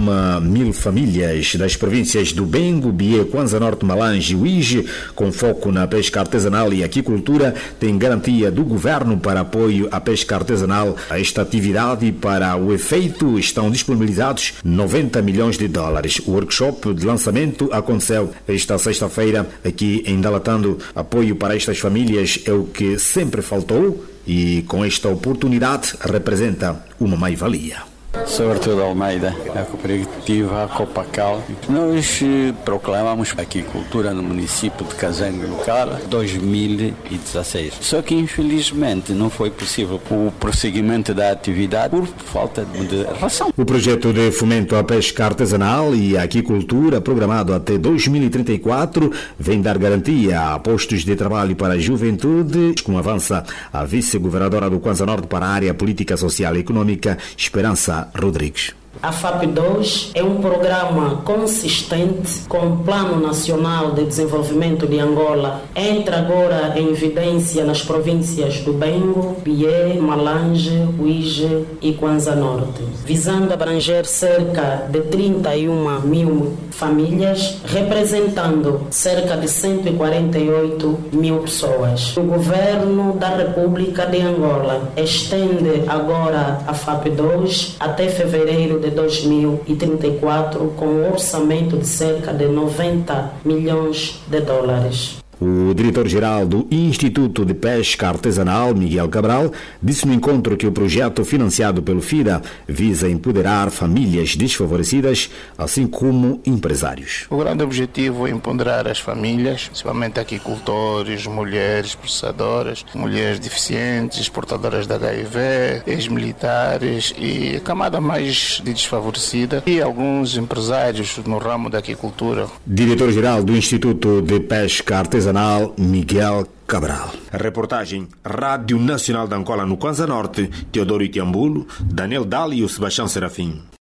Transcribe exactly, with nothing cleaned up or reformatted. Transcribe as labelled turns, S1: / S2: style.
S1: programa Mil Famílias das províncias do Bengo, Bié, Kwanza Norte, Malange e Uíge, com foco na pesca artesanal e aquicultura, tem garantia do governo para apoio à pesca artesanal. A esta atividade, para o efeito, estão disponibilizados noventa milhões de dólares. O workshop de lançamento aconteceu esta sexta-feira aqui em Dalatando. Apoio para estas famílias é o que sempre faltou e com esta oportunidade representa uma mais-valia.
S2: Sou Artur Almeida, da cooperativa Copacal. Nós eh, proclamamos a aquicultura no município de Casango Local dois mil e dezasseis. Só que infelizmente não foi possível o prosseguimento da atividade por falta de ração.
S1: O projeto de fomento à pesca artesanal e à aquicultura, programado até dois mil e trinta e quatro, vem dar garantia a postos de trabalho para a juventude, como avança a vice-governadora do Kwanza Norte para a área política, social e econômica, Esperança Rodrigues.
S3: A F A P dois é um programa consistente com o Plano Nacional de Desenvolvimento de Angola. Entra agora em evidência nas províncias do Bengo, Bié, Malange, Uíge e Kwanza Norte, visando abranger cerca de trinta e uma mil famílias, representando cerca de cento e quarenta e oito mil pessoas. O Governo da República de Angola estende agora a F A P dois até fevereiro de dois mil e trinta e quatro com um orçamento de cerca de noventa milhões de dólares.
S1: O diretor-geral do Instituto de Pesca Artesanal, Miguel Cabral, disse no encontro que o projeto financiado pelo FIDA visa empoderar famílias desfavorecidas, assim como empresários.
S4: O grande objetivo é empoderar as famílias, principalmente aquicultores, mulheres processadoras, mulheres deficientes, exportadoras de H I V, ex-militares e a camada mais desfavorecida e alguns empresários no ramo da aquicultura.
S1: Diretor-geral do Instituto de Pesca Artesanal, Miguel Cabral. A reportagem Rádio Nacional de Angola no Kwanza Norte, Teodoro Itiambulo, Daniel Dali e o Sebastião Serafim.